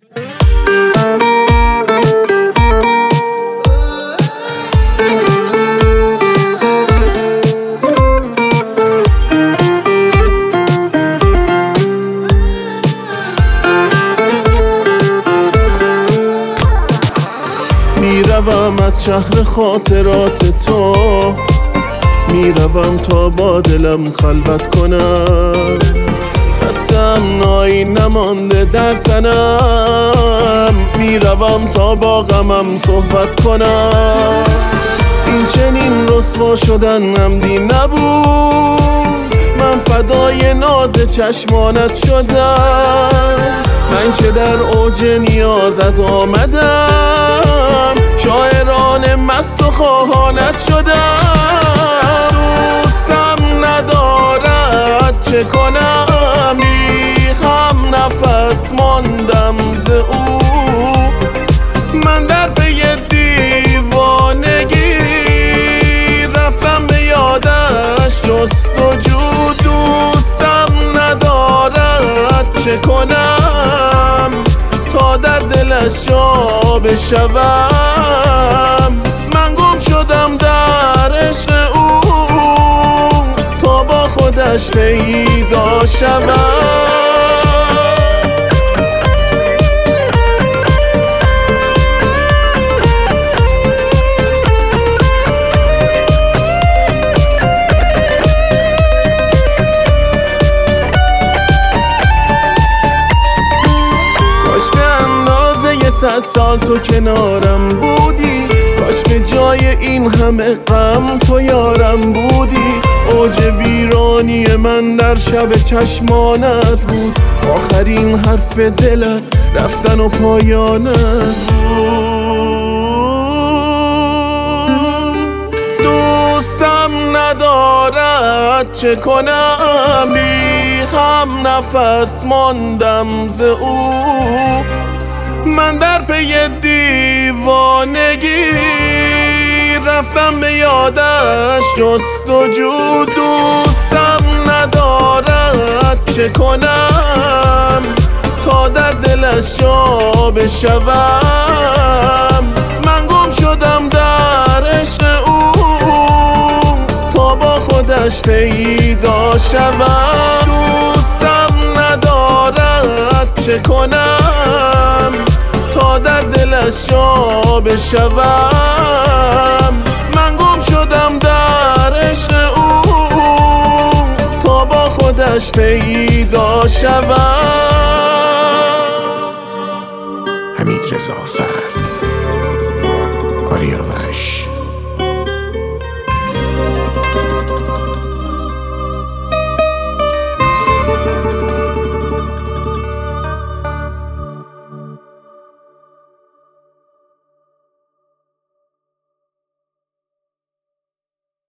میروم از شهر خاطرات تو، میروم تا با دلم خلوت کنم. خستم نایی نمانده در تنم، میروم تا با غمم صحبت کنم. این چنین رسوا شدن عمدی نبود، من فدای ناز چشمانت شدم. من که در اوج نیازت آمدم، شاعران مست و خواهانت شدم. دوستم ندارد چه کنم، هم نفس ماندم ز او. من در پی دیوانگی رفتم به یادش جستجو. دوستم ندارد چه کنم تا در دلش جا بشوم. من گم شدم در عشق او تا با خودش پیدا شوم. صد سال تو کنارم بودی، کاش به جای این همه غم تو یارم بودی. اوج ویرانی من در شب چشمانت بود، آخرین حرف دلت رفتن و پایانت بود. دوستم ندارد چه کنم، بی هم نفس ماندم ز او. من در پی دیوانگی رفتم به یادش جستجو. دوستم ندارد چه کنم تا در دلش جا بشوم. من گم شدم در عشق او تا با خودش پیدا شوم. دوستم ندارد چه کنم تا در دلش جا بشوم. من گم شدم در عشق او تا با خودش پیدا شوم. حمیدرضا فرد.